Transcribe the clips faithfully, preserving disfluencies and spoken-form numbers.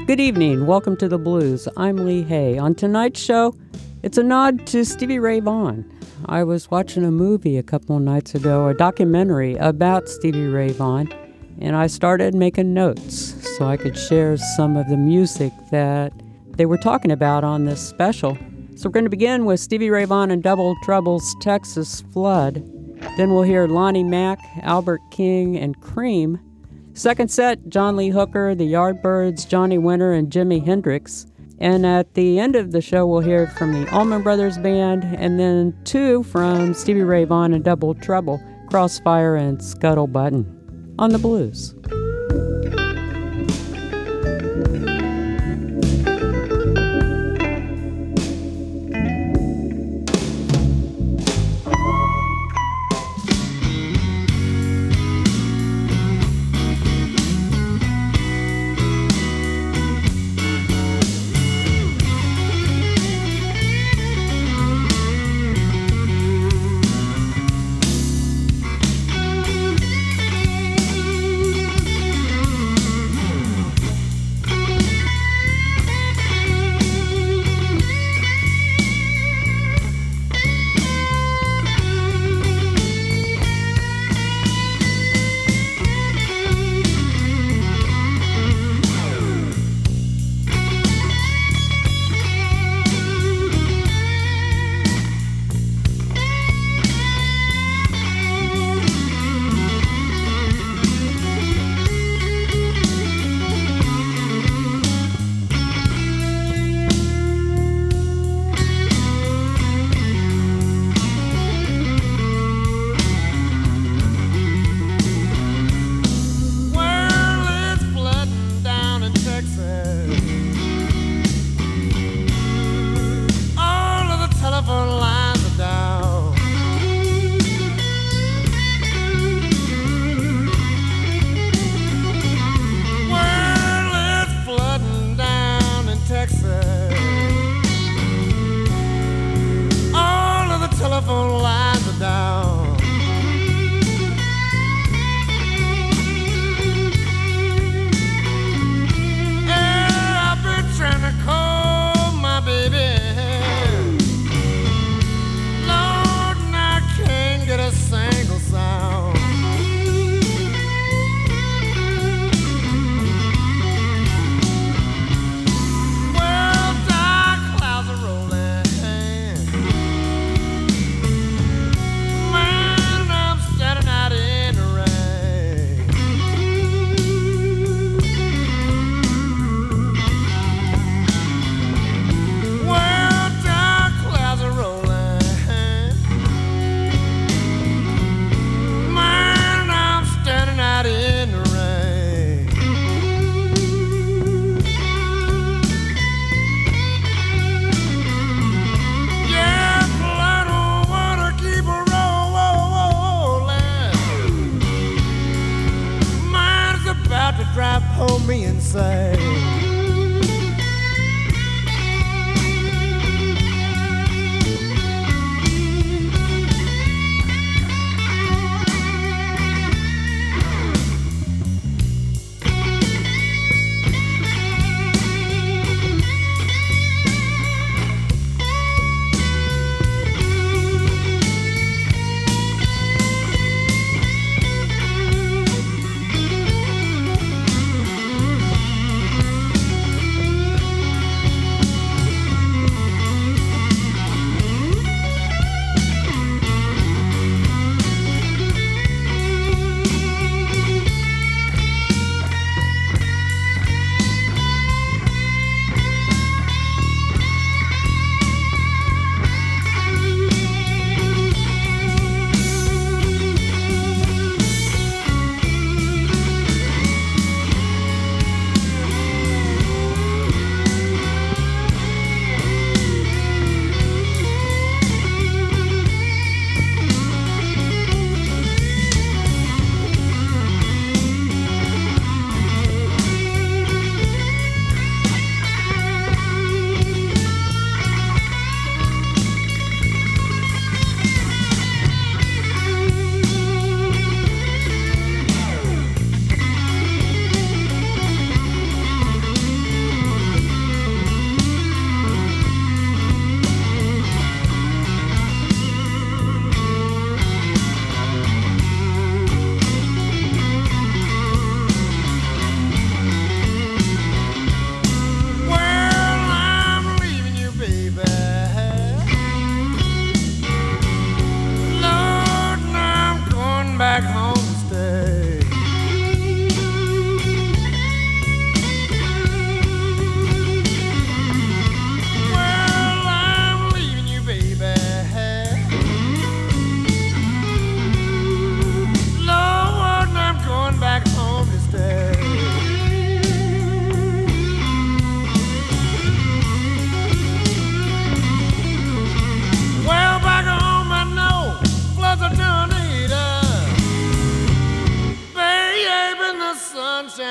Good evening. Welcome to The Blues. I'm Lee Hay. On tonight's show, it's a nod to Stevie Ray Vaughan. I was watching a movie a couple of nights ago, a documentary about Stevie Ray Vaughan, and I started making notes so I could share some of the music that they were talking about on this special. So we're going to begin with Stevie Ray Vaughan and Double Trouble's Texas Flood. Then we'll hear Lonnie Mack, Albert King, and Cream. Second set, John Lee Hooker, the Yardbirds, Johnny Winter, and Jimi Hendrix. And at the end of the show, we'll hear from the Allman Brothers Band, and then two from Stevie Ray Vaughan and Double Trouble, Crossfire and Scuttle Button, on the Blues.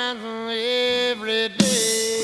shines every day.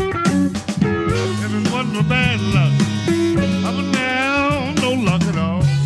Bad luck. Up and down, no luck at all.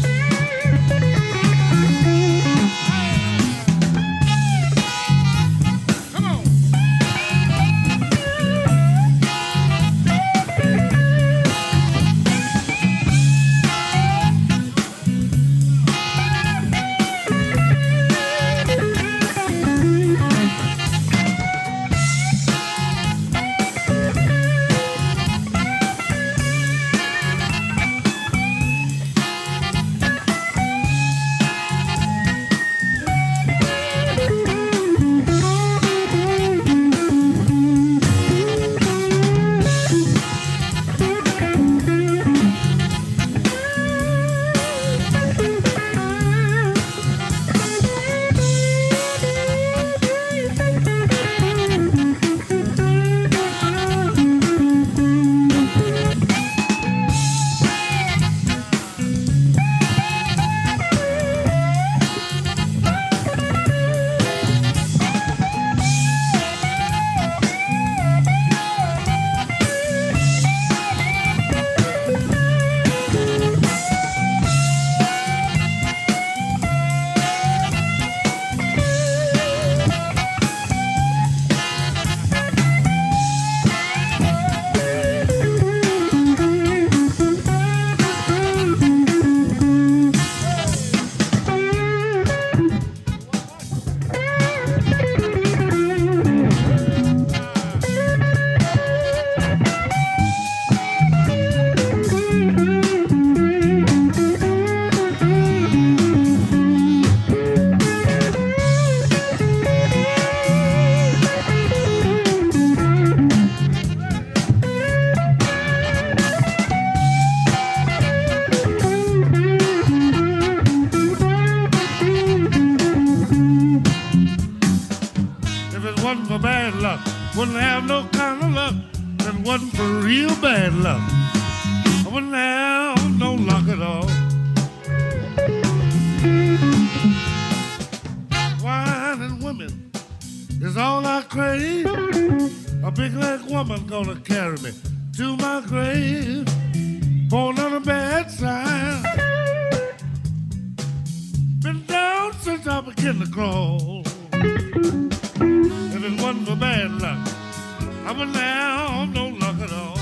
real bad luck. But now, no luck at all. Wine and women is all I crave. A big leg woman gonna carry me to my grave. Born on a bad side. Been down since I began to crawl. If it wasn't for bad luck, I would now no luck at all.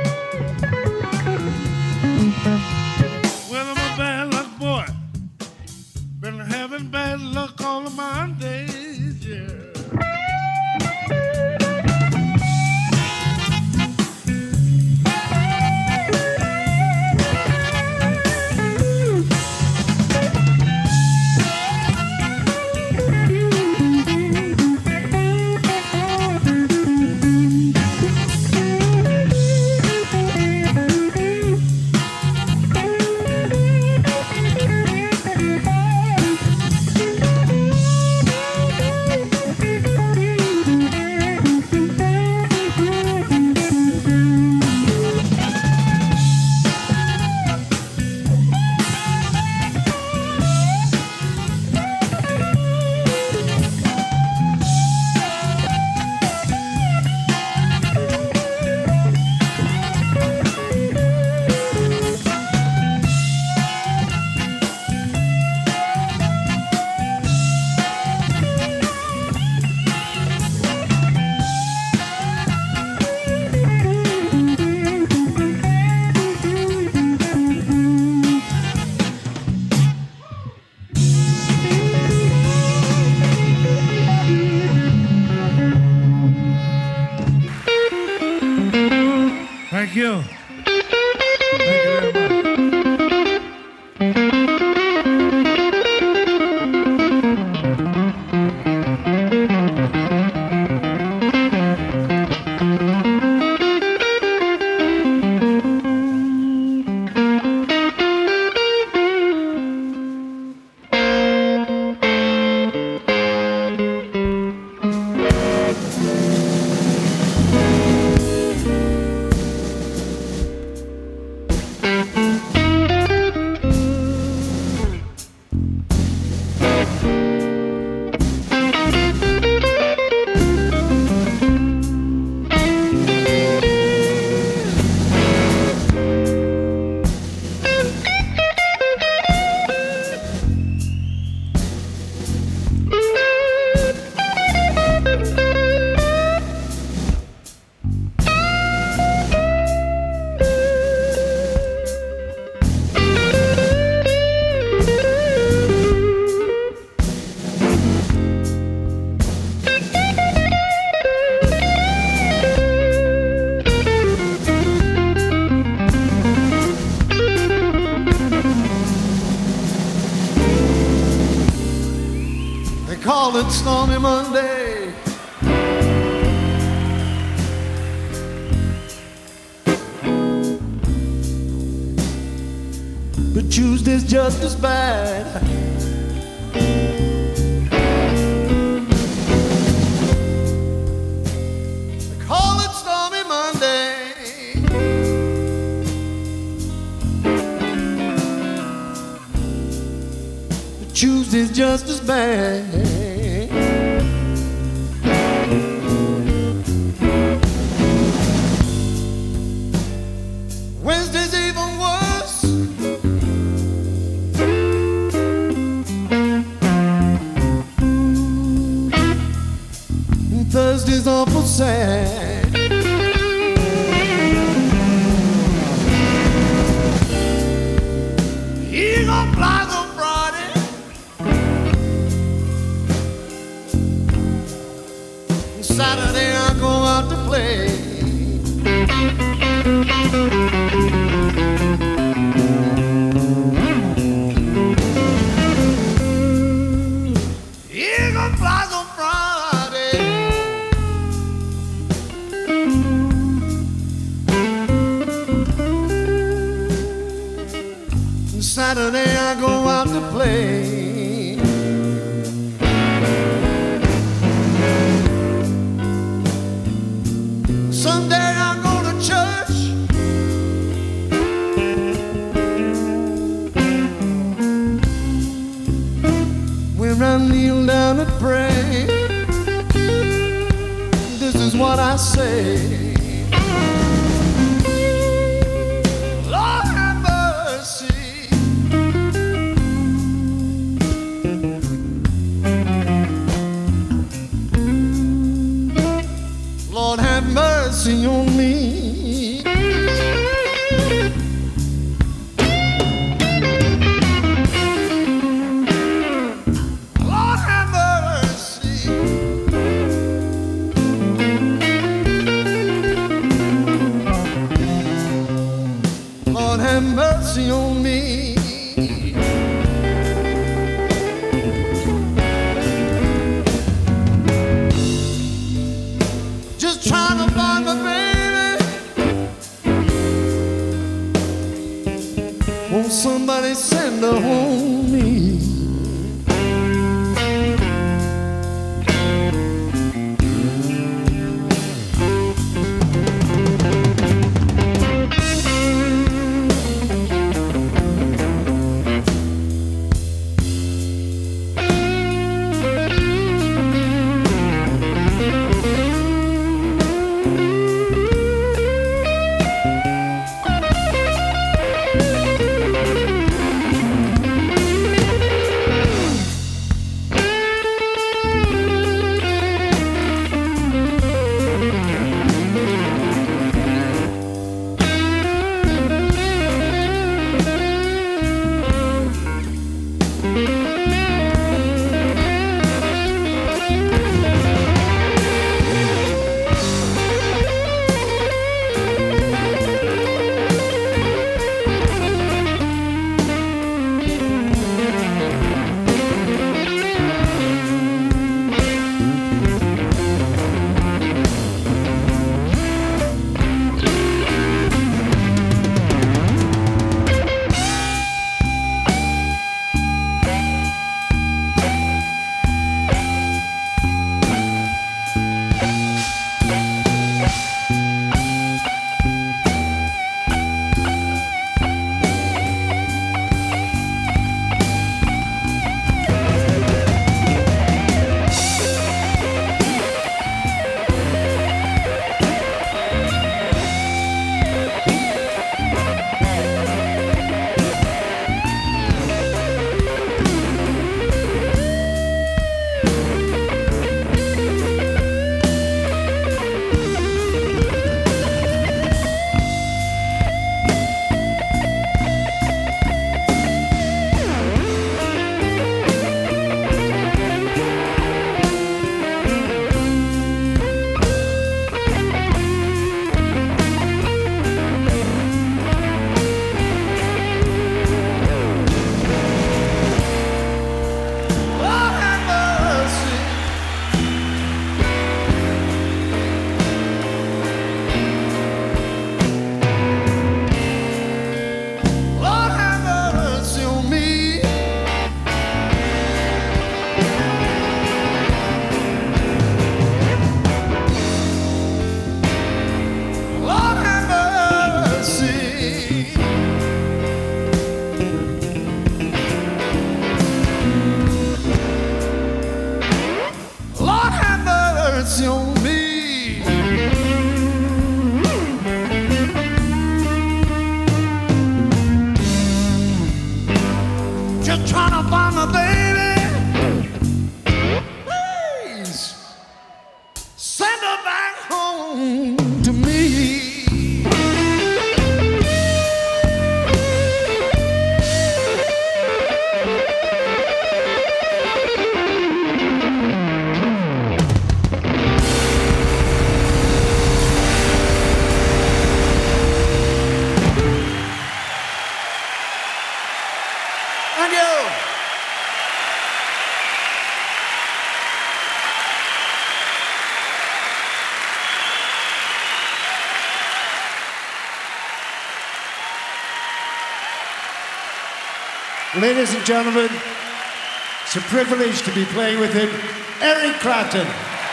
Well, I'm a bad luck boy. Been having bad luck all of my days, yeah. Thank you. Thank you very much. Call it Stormy Monday. But Tuesday's just as bad. They call it Stormy Monday. But Tuesday's just as bad. Wednesday's even worse. And Thursday's awful sad. Eagle flies on Friday. And Saturday I go out to play. Eagle flies on Friday. And Saturday I go out to play. Sunday I go to church. say, Lord have mercy. Lord have mercy on me. Mercy on me. Just trying to find my baby. Won't somebody send her home me? Ladies and gentlemen, it's a privilege to be playing with him, Eric Clapton.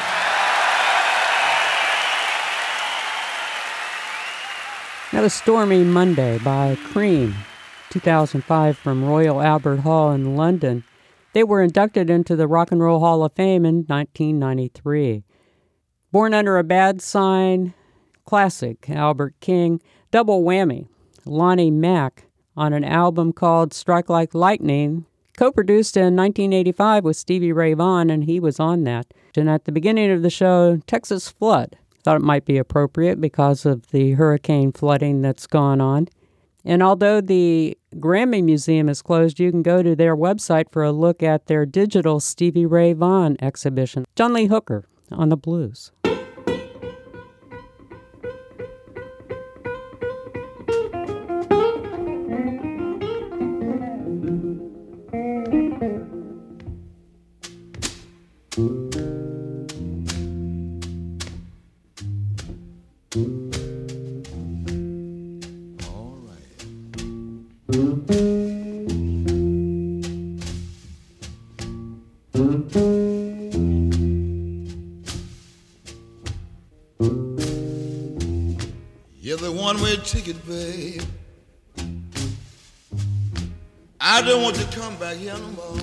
That was Stormy Monday by Cream, two thousand five from Royal Albert Hall in London. They were inducted into the Rock and Roll Hall of Fame in nineteen ninety-three. Born Under a Bad Sign, classic, Albert King. Double whammy, Lonnie Mack on an album called Strike Like Lightning, co-produced in nineteen eighty-five with Stevie Ray Vaughan, and he was on that. And at the beginning of the show, Texas Flood. Thought it might be appropriate because of the hurricane flooding that's gone on. And although the Grammy Museum is closed, you can go to their website for a look at their digital Stevie Ray Vaughan exhibition. John Lee Hooker on the blues. You're the one-way ticket, babe. I don't want you to come back here no more.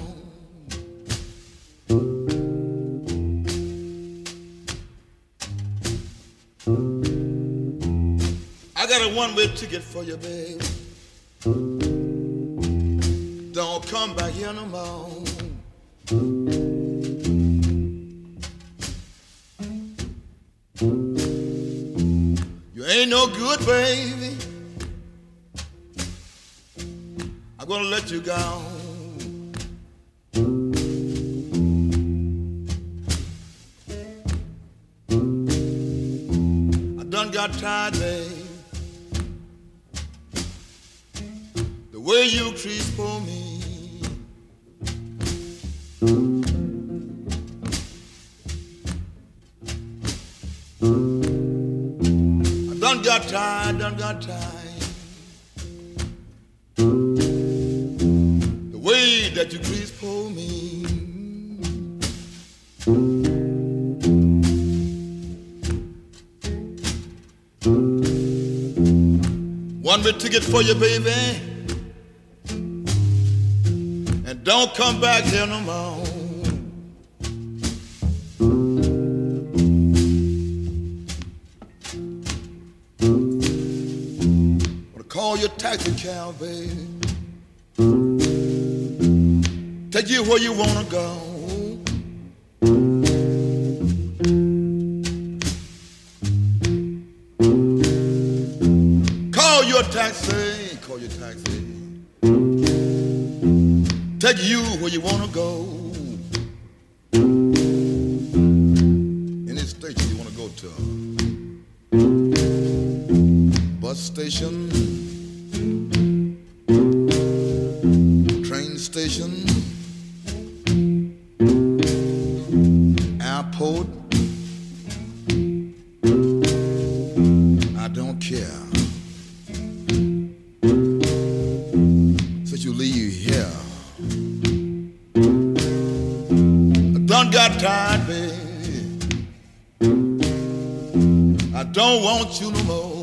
I got a one-way ticket for you, babe. Don't come back here no more. You ain't no good, baby. I'm gonna let you go. I done got tired, babe. The way you treat for me. I done got tired, done got tired. The way that you treat for me. One way ticket for you, baby. And don't come back here no more. Wanna call your taxi cab, baby. Take you where you wanna go. Call your taxi, call your taxi. Take you where you wanna go. Any station you wanna go to. Bus station, train station, airport. I don't care. Since you leave here, I done got tired, baby. I don't want you no more.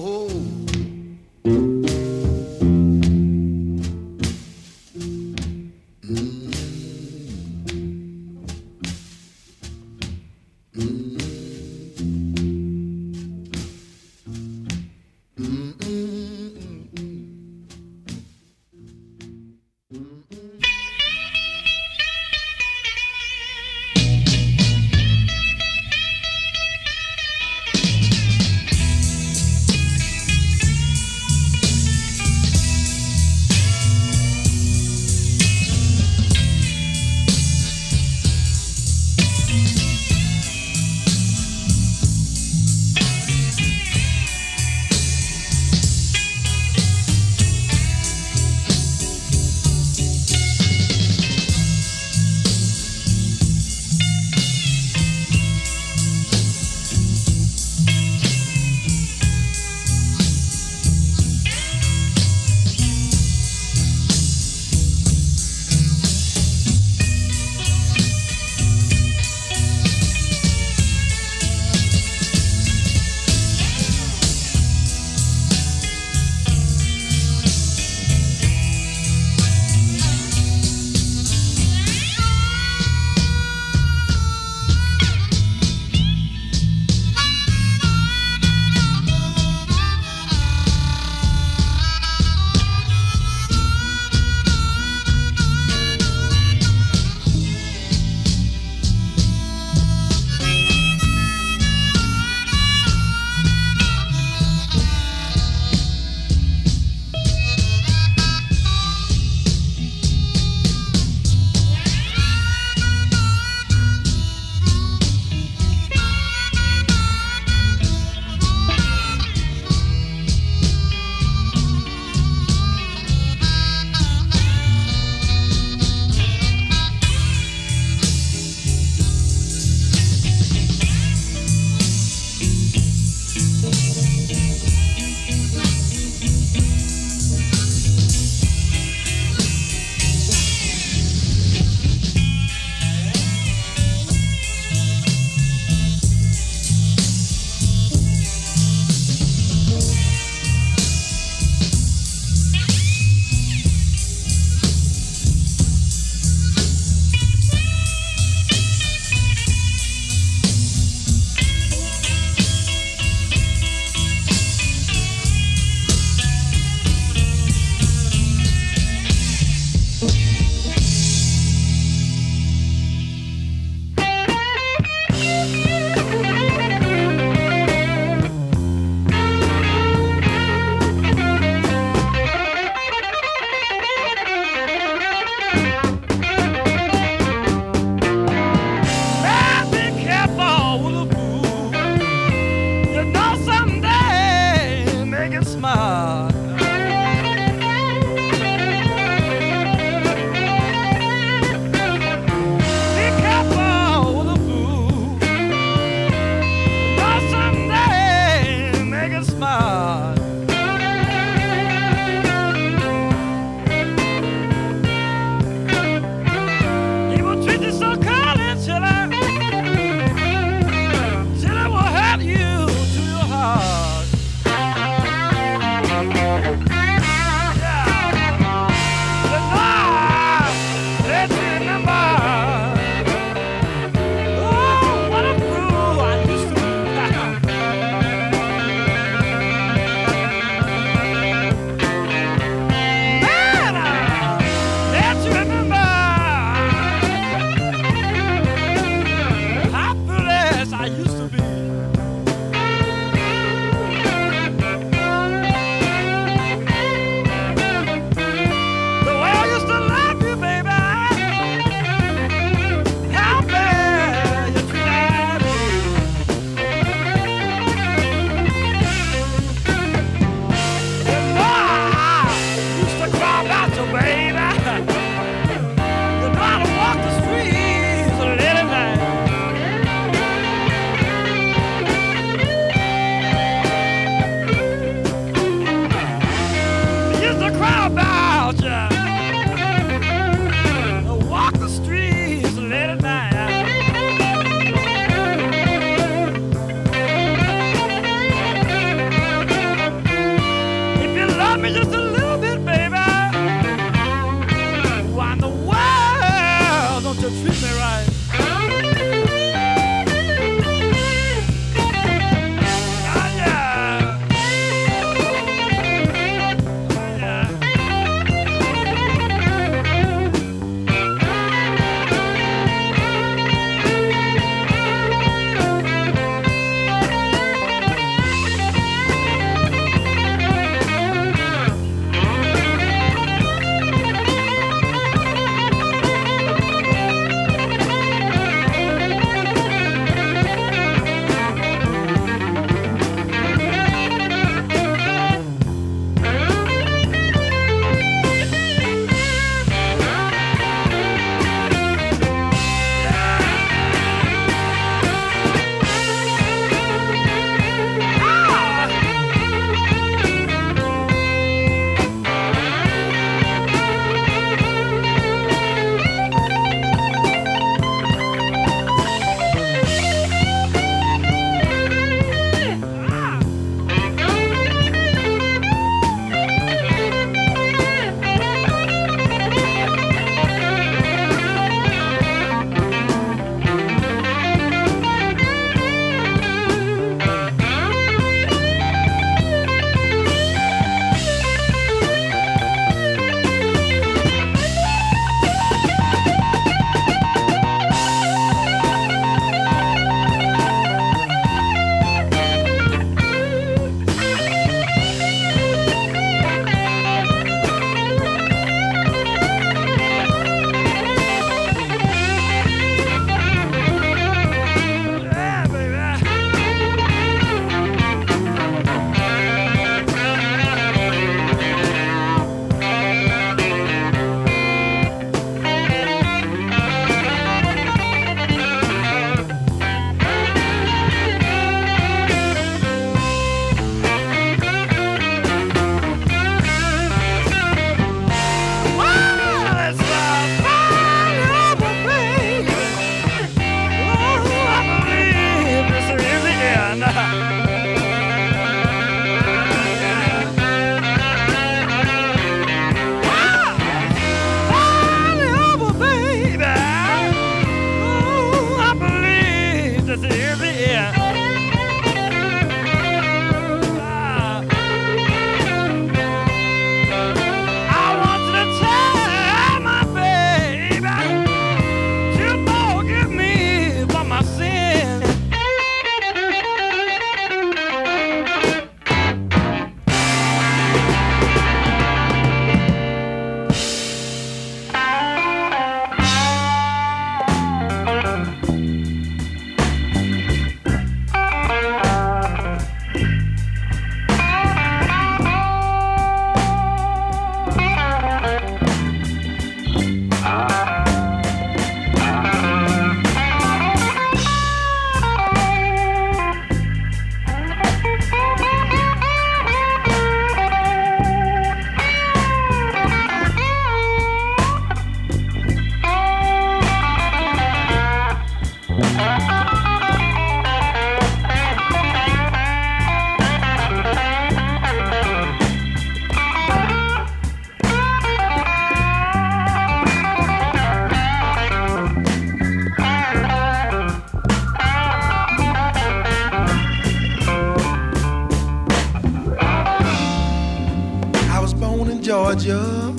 in Georgia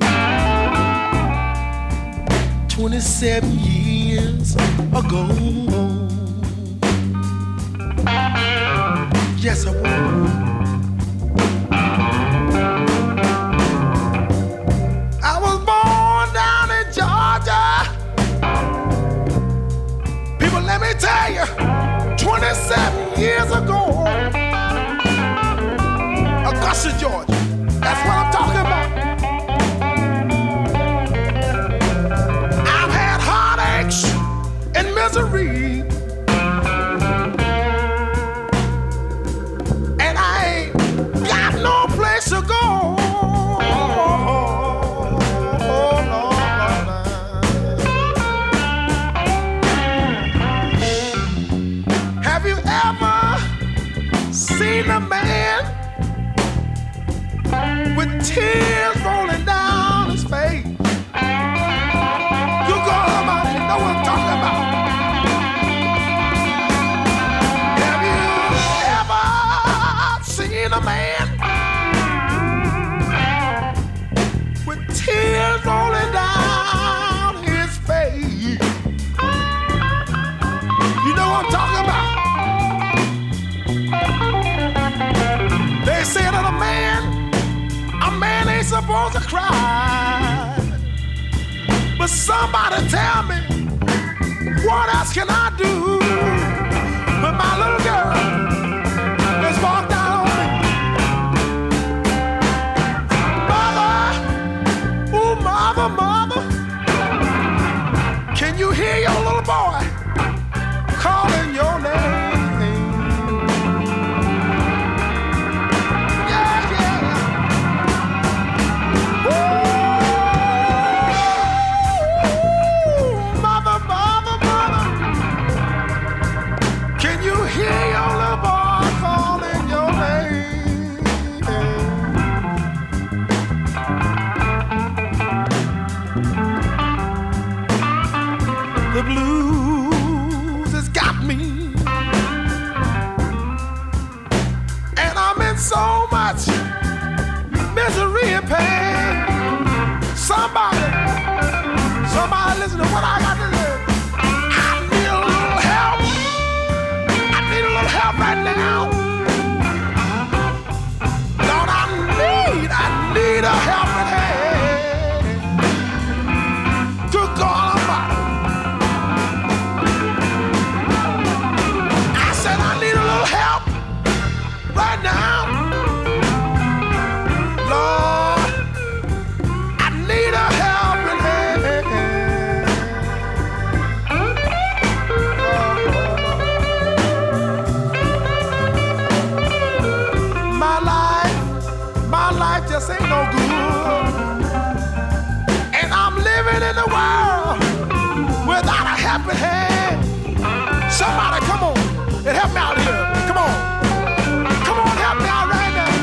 twenty-seven years ago. Yes, I was. I was born down in Georgia. People, let me tell you, twenty-seven years ago, Augusta, Georgia. That's what I'm talking about. I've had heartaches and misery, and I ain't got no place to go. Oh, Lord, Lord. Have you ever seen a man with tears rolling down his face? You go about it, you know what I'm talking about. Have you ever seen a man with tears rolling down his face? You know what I'm talking about. They say that a man A man ain't supposed to cry, but somebody tell me, what else can I do when my little girl has walked out on me? Mother, oh mother, mother, can you hear your little boy calling your name? The blues has got me, and I'm in so much misery and pain. Somebody, somebody listen to what I got to do. I need a little help. I need a little help right now. Lord, I need, I need a helping hand. Good God Almighty. Help right now, Lord, I need a helping hand. My life, my life just ain't no good, and I'm living in the world without a helping hand. Somebody come on and help me out here. Come on. Come on, help me out right now.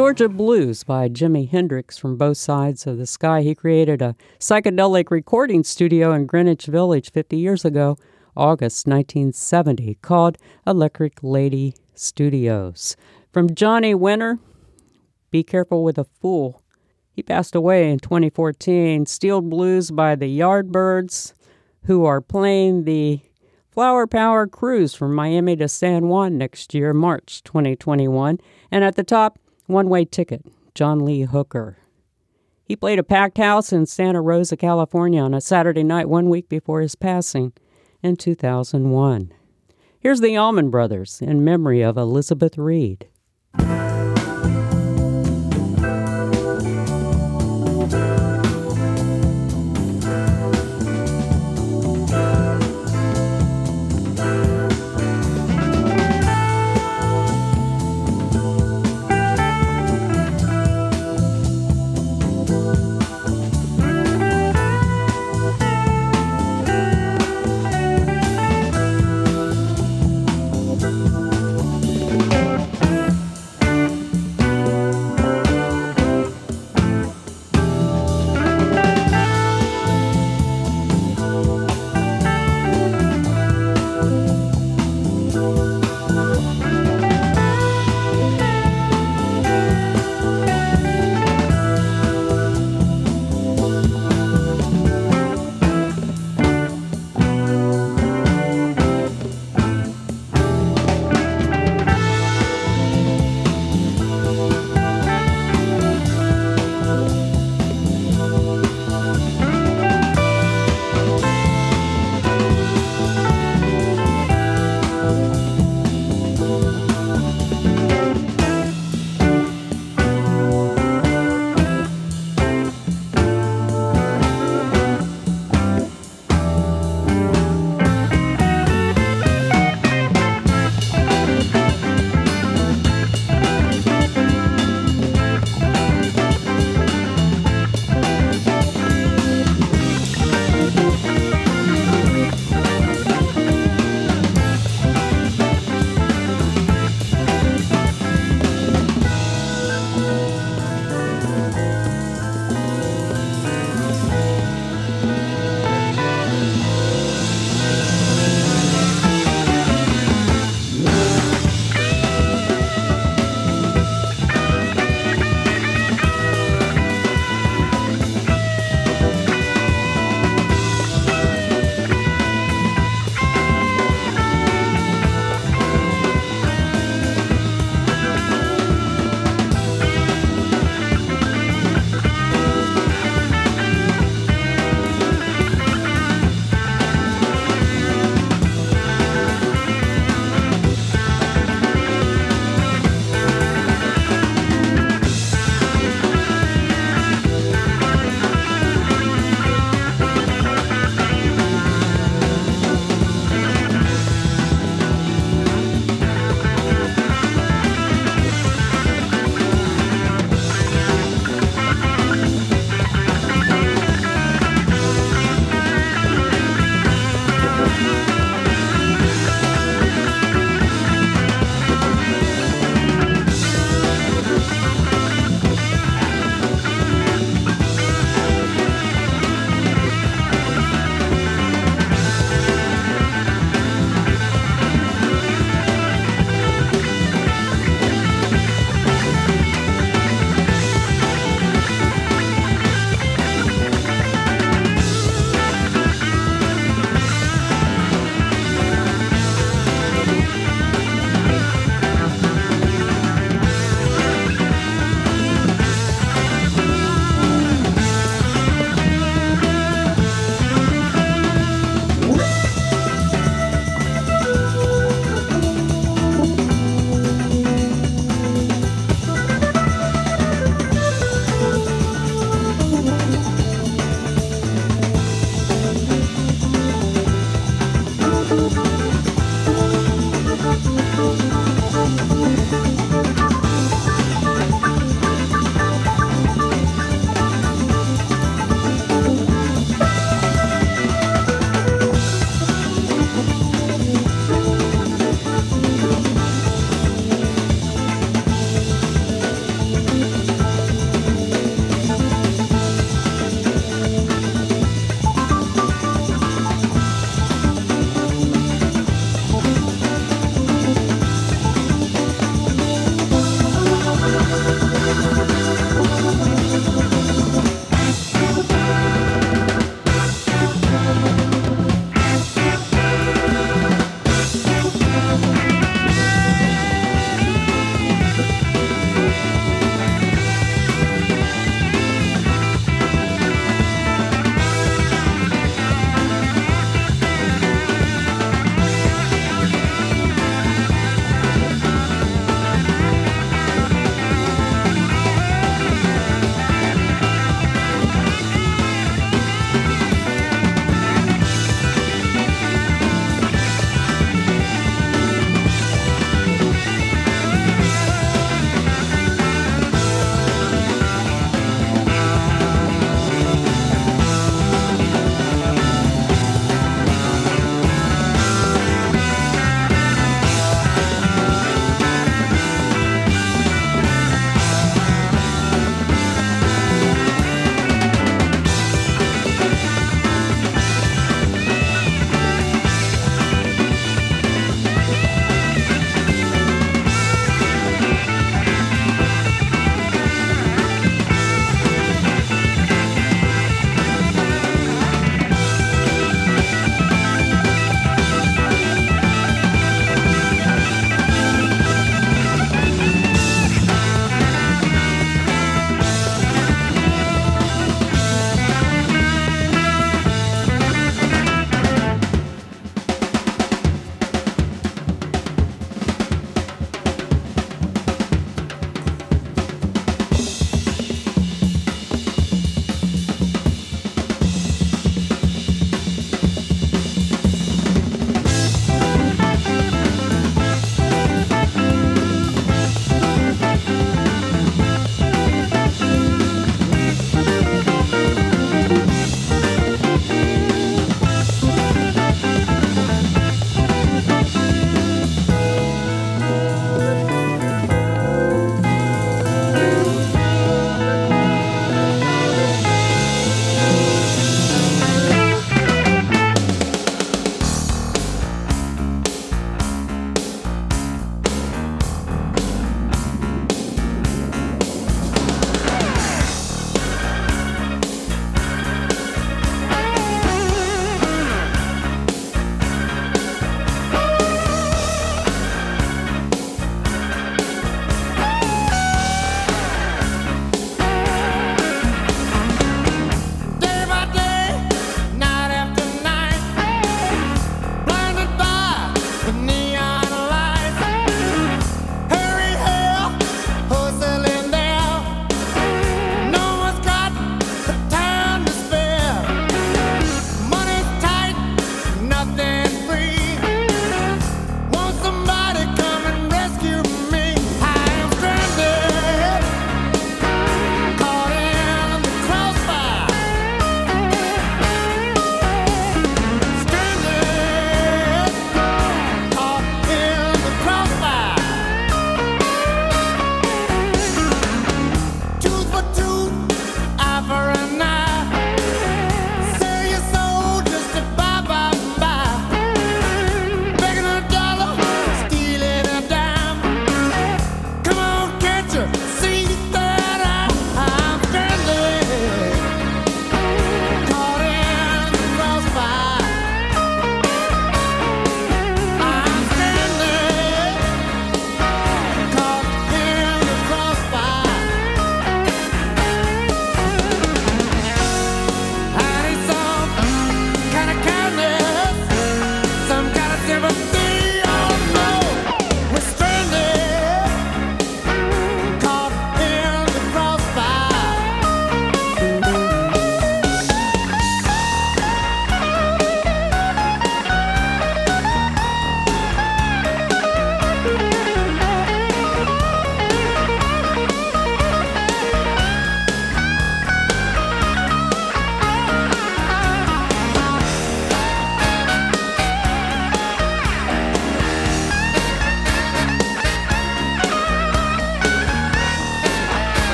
Georgia Blues by Jimi Hendrix from both sides of the sky. He created a psychedelic recording studio in Greenwich Village fifty years ago, August nineteen seventy, called Electric Lady Studios. From Johnny Winter, Be Careful with a Fool. He passed away in twenty fourteen. Steel Blues by the Yardbirds, who are playing the Flower Power Cruise from Miami to San Juan next year, March twenty twenty-one. And at the top, One Way Ticket, John Lee Hooker. He played a packed house in Santa Rosa, California on a Saturday night one week before his passing in two thousand one. Here's the Allman Brothers in memory of Elizabeth Reed. Thank you.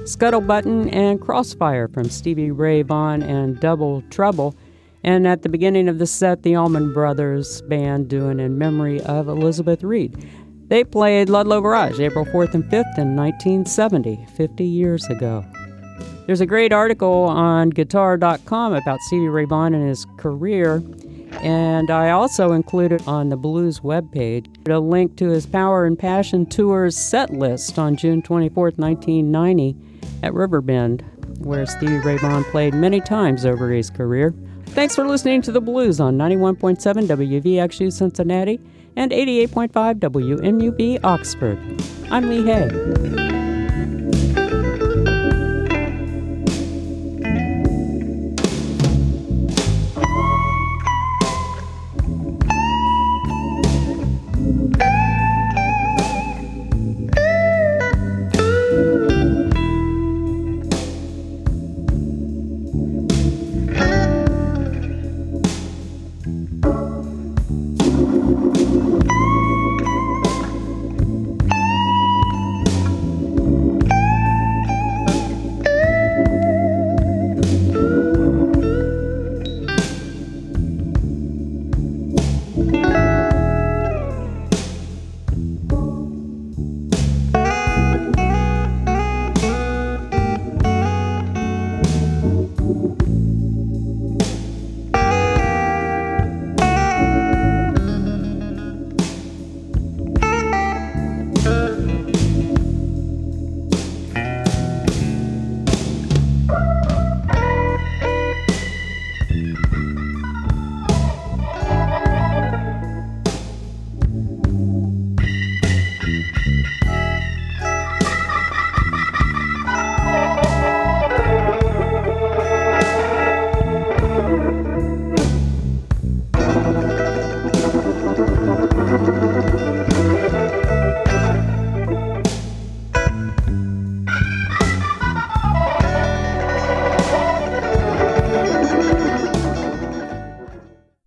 Scuttle Button, and Crossfire from Stevie Ray Vaughan and Double Trouble. And at the beginning of the set, the Allman Brothers Band doing in memory of Elizabeth Reed. They played Ludlow Garage April fourth and fifth in nineteen seventy, fifty years ago. There's a great article on guitar dot com about Stevie Ray Vaughan and his career, and I also included on the Blues webpage a link to his Power and Passion Tour's set list on June twenty-fourth, nineteen ninety at Riverbend, where Stevie Ray Vaughan played many times over his career. Thanks for listening to The Blues on ninety-one point seven W V X U Cincinnati and eighty-eight point five W M U B Oxford. I'm Lee Hay.